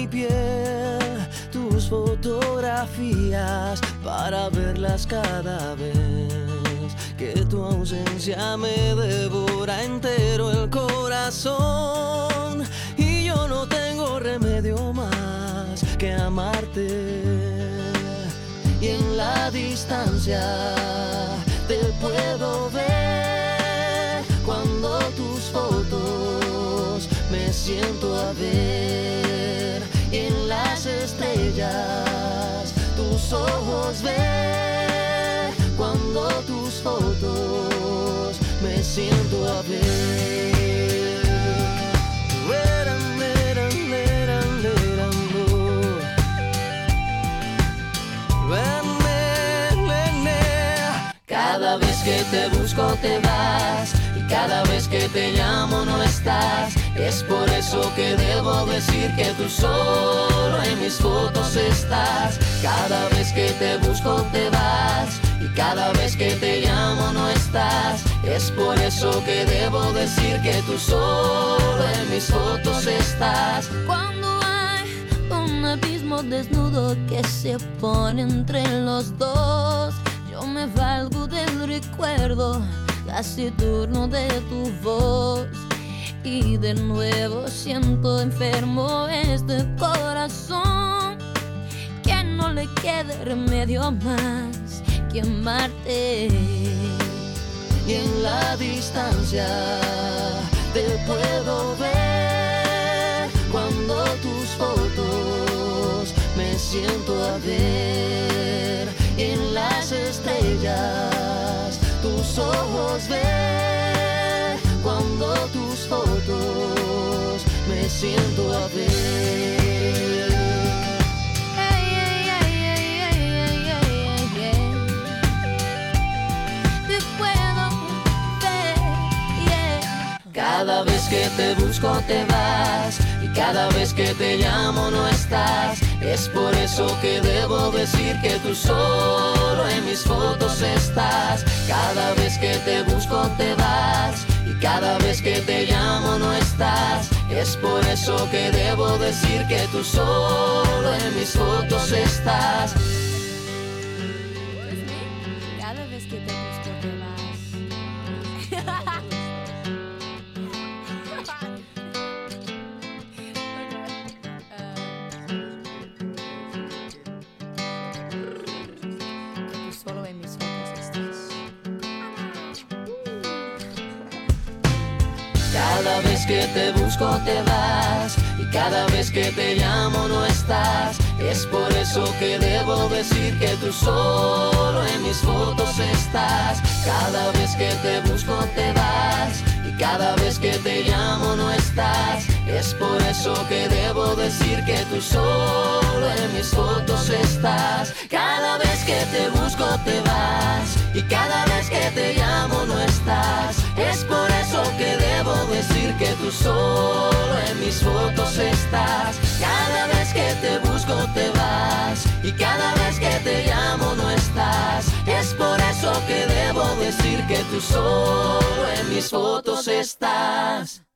mi piel tus fotografías para verlas cada vez que tu ausencia me devora entero el corazón, y yo no tengo remedio más que amarte. Y en la distancia te puedo ver cuando tus fotos me siento a ver, y en las estrellas tus ojos ver cuando tus fotos me siento a ver. Cada vez que te busco te vas, y cada vez que te llamo no estás. Es por eso que debo decir que tú solo en mis fotos estás. Cada vez que te busco te vas, y cada vez que te llamo no estás. Es por eso que debo decir que tú solo en mis fotos estás. Cuando hay un abismo desnudo que se pone entre los dos, yo me valgo del recuerdo taciturno de tu voz, y de nuevo siento enfermo este corazón, que no le quede remedio más que amarte. Y en la distancia te puedo ver cuando tus fotos me siento a ver, y en las estrellas tus ojos ver cuando tus fotos me siento a ver. Te puedo ver, Cada vez que te busco te vas, y cada vez que te llamo no estás. Es por eso que debo decir que tú solo en mis fotos estás. Cada vez que te busco te vas, y cada vez que te llamo no estás. Es por eso que debo decir que tú solo en mis fotos estás. cada vez que te busco te vas. Solo en mis fotos estás. Cada vez que te busco te vas, y cada vez que te llamo no estás. Es por eso que debo decir que tú solo en mis fotos estás. Cada vez que te busco te vas, y cada vez que te llamo no estás. Es por eso que debo decir que tú solo en mis fotos estás. Cada vez que te busco te vas, y cada vez que te llamo no estás. Es por eso que debo decir que tú solo en mis fotos estás. Cada vez que te busco te vas, y cada vez que te llamo no estás. Es por eso que debo decir que tú solo en mis fotos estás.